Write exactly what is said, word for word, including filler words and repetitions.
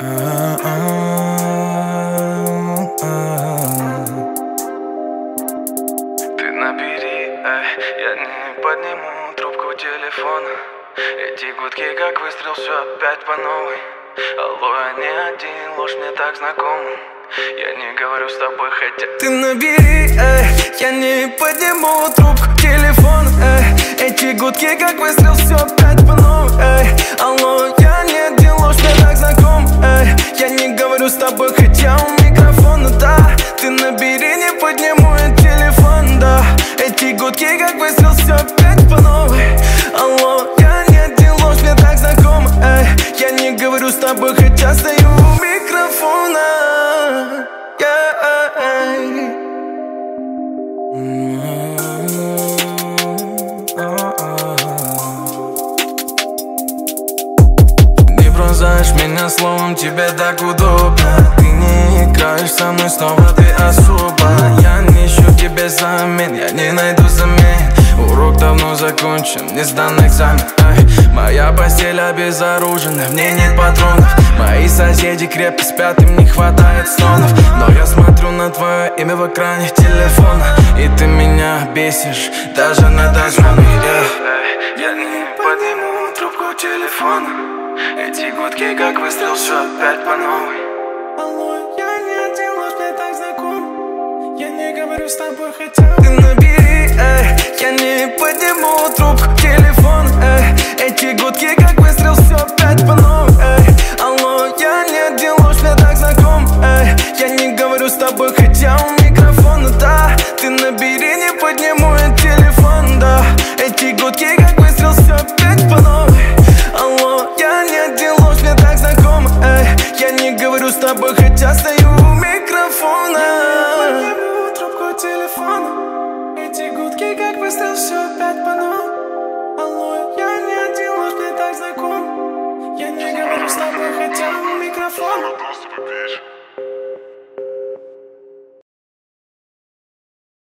набери, эй, я не подниму трубку телефона. Эти гудки как выстрел, все опять по новой. Алло, я не один, ложь мне так знакома. Я не говорю с тобой, хотя ты набери, эй, я не подниму трубку телефона, эй. Эти гудки как выстрел, все опять по новой, эй. Алло, я не один, ложь мне так знакома, эй. Я не говорю с тобой, хотя у микрофона, да. Ты набери, не подниму я телефон, да. Эти гудки как выстрел, все опять по новой. Алло, я не один, ложь мне так знакома, эй. Я не говорю с тобой, хотя стою у микрофона. Не бросаешь меня словом, тебе так удобно. Ты не играешь со мной снова, ты особо. Я не ищу тебе замен, я не найду замен. Урок давно закончен, не сдан экзамен, ай. Моя постель обезоружена, в ней нет патронов. Мои соседи крепко спят, им не хватает стонов. Но я смотрю на твое имя в экране телефона, и ты меня бесишь, даже на дозвоны, yeah. Я не подниму трубку телефона. Эти гудки как выстрел, все опять по новой. Алло, я не один, ложь мне так знаком. Я не говорю с тобой, хотя ты набери, эй. Я не подниму трубку телефона, эй. Эти гудки как выстрел, все опять по новой, эй. Алло, я не один, ложь мне так знаком, эй. Я не говорю с тобой, хотя у микрофона, да. Ты набери, не подниму я телефон, да. Эти гудки как выстрел, все опять по новой. Алло, я не один, ложь мне так знакома, эй. Я не говорю с тобой, хотя стою у микрофона. Я не подниму трубку телефона. Эти гудки как выстрел, все опять по новой.